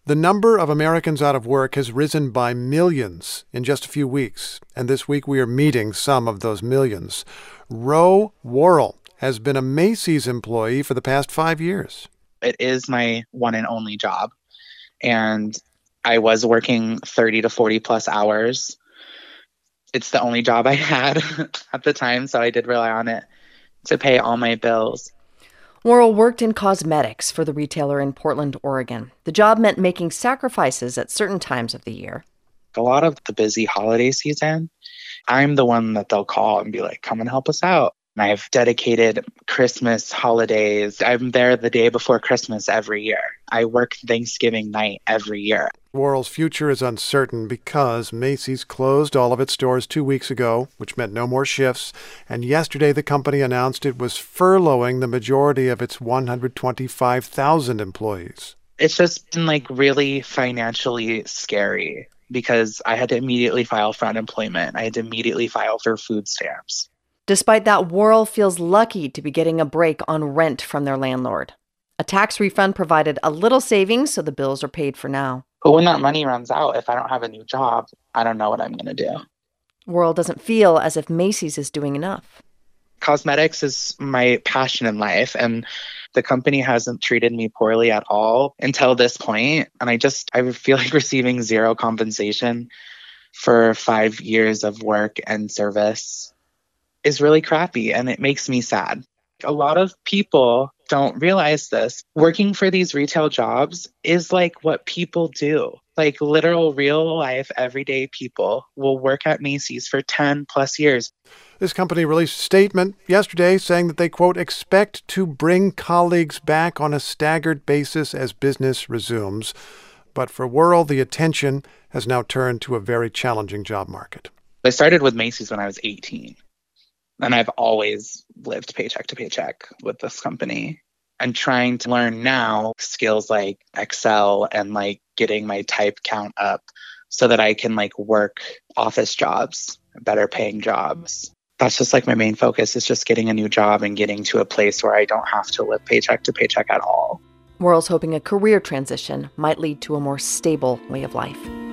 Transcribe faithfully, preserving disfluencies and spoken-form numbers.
The number of Americans out of work has risen by millions in just a few weeks, and this week we are meeting some of those millions. Ro Worrell has been a Macy's employee for the past five years. It is my one and only job, and I was working thirty to forty plus hours. It's the only job I had at the time, so I did rely on it to pay all my bills. Worrell worked in cosmetics for the retailer in Portland, Oregon. The job meant making sacrifices at certain times of the year. A lot of the busy holiday season, I'm the one that they'll call and be like, come and help us out. And I've dedicated Christmas holidays. I'm there the day before Christmas every year. I work Thanksgiving night every year. Worrell's future is uncertain because Macy's closed all of its stores two weeks ago, which meant no more shifts. And yesterday the company announced it was furloughing the majority of its one hundred twenty-five thousand employees. It's just been like really financially scary because I had to immediately file for unemployment. I had to immediately file for food stamps. Despite that, Worrell feels lucky to be getting a break on rent from their landlord. A tax refund provided a little savings, so the bills are paid for now. But when that money runs out, if I don't have a new job, I don't know what I'm going to do. Worrell doesn't feel as if Macy's is doing enough. Cosmetics is my passion in life, and the company hasn't treated me poorly at all until this point. And I just, I feel like receiving zero compensation for five years of work and service is really crappy, and it makes me sad. A lot of people don't realize this. Working for these retail jobs is like what people do. Like literal, real life, everyday people will work at Macy's for ten plus years. This company released a statement yesterday saying that they, quote, expect to bring colleagues back on a staggered basis as business resumes. But for Worrell, the attention has now turned to a very challenging job market. I started with Macy's when I was eighteen. And I've always lived paycheck to paycheck with this company. And trying to learn now skills like Excel and like getting my type count up so that I can like work office jobs, better paying jobs. That's just like my main focus is just getting a new job and getting to a place where I don't have to live paycheck to paycheck at all. Worrell's hoping a career transition might lead to a more stable way of life.